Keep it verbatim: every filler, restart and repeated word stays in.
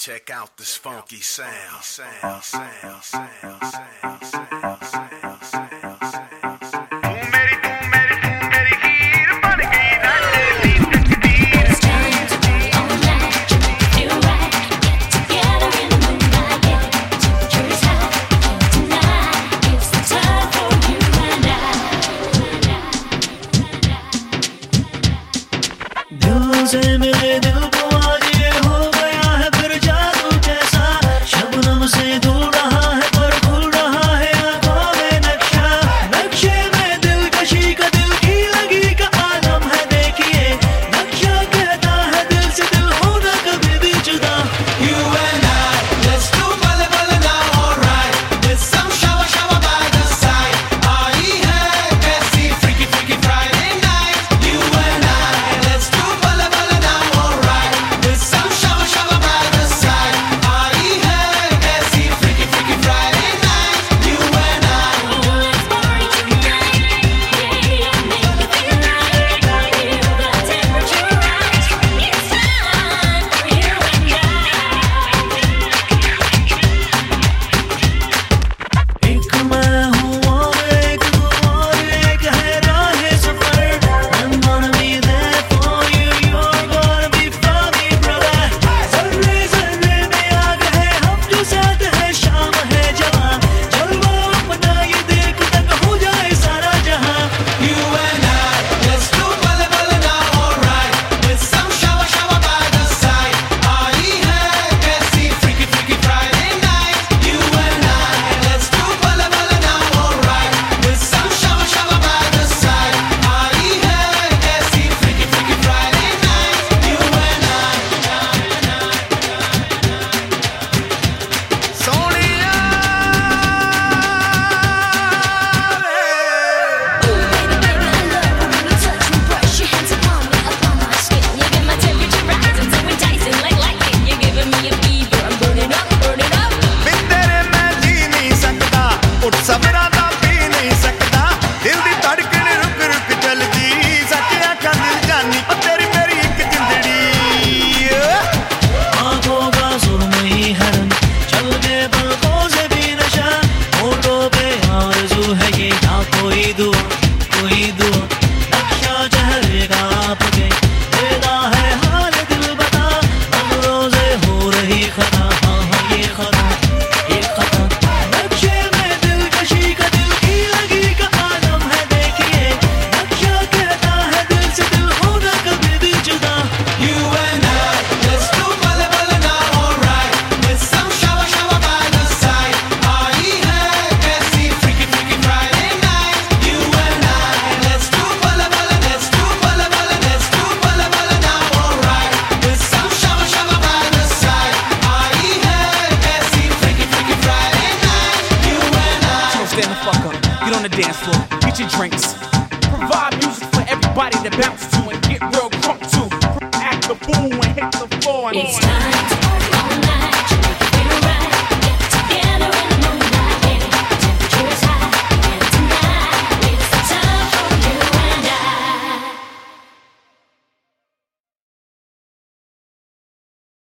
Check out this funky sound. sound, sound, sound, sound, sound, sound, sound, sound. से मिले दिल को आज ये हो गया है फिर जादू जैसा शबनम से दूर रहा है पर भूल रहा है आंखों में नक्शा नक्शे में दिलकशी का दिल की लगी का आलम है देखिए नक्शा कहता है दिल से दिल होना कभी भी जुदा You and I, let's do bale bale now, alright with some shawa shawa by the side आई है कैसी freaky freaky Friday night You and I, let's do bale bale now, alright with some shawa shawa by the side आई है कैसी freaky freaky Friday night You and I Let's party tonight, yeah, make it feel right. Feel the temperature rise. It's time for you and I. एक मैं हूँ और एक तू और एक है राह सफर I'm gonna be there for you You're gonna be for me brother ज़र्रे ज़र्रे में आग है हम जो साथ है शाम है जवां जलवा अपना ये देख तक हो जाए सारा जहां You and I, let's do bale bale now, alright with some shawa shawa by the side आई है कैसी freaky freaky Friday night You and I, let's do bale bale now, alright with some shawa shawa by the side आई है कैसी freaky freaky Friday night You and I Sonia Baby, I love it when you touch me, brush your hands upon me, up on my skin. You get my temperature rising, so enticing like lightning. You're giving me a fever, I'm burning up, burning up. बिन तेरे मैं जी नहीं सकता उठ सवरा दा P नहीं सकता दिल दी धड़कन रुक रुक चलदी सच आखां दिल जानी ओ तेरी मेरी एक जिंदड़ी आँखों का सुरमई है रंग चल के पलकों से भी नशा होठों पे आरज़ू है ये ना कोई दुआ कोई दुआ नक्शा चेहरे का आपके तेरा है हाल दिल बता नजरों से हो रही खता हाँ हाँ ये खता ये खता नक्शे में दिलकशी का दिल की लगी का आलम है देखिए नक्शा कहता है दिल से दिल होना कभी भी जुदा You and I, let's do bale bale now, alright with some shawa shawa by the side आई है कैसी freaky freaky Friday night You and I, let's do bale bale, let's do bale bale, let's do bale bale now, alright with some shawa shawa by the side आई है कैसी freaky freaky Friday night You and I So stand the fuck up, get on the dance floor, get your drinks. Provide music for everybody to bounce to and get real crunk to. Act the fool and hit the floor and It's time to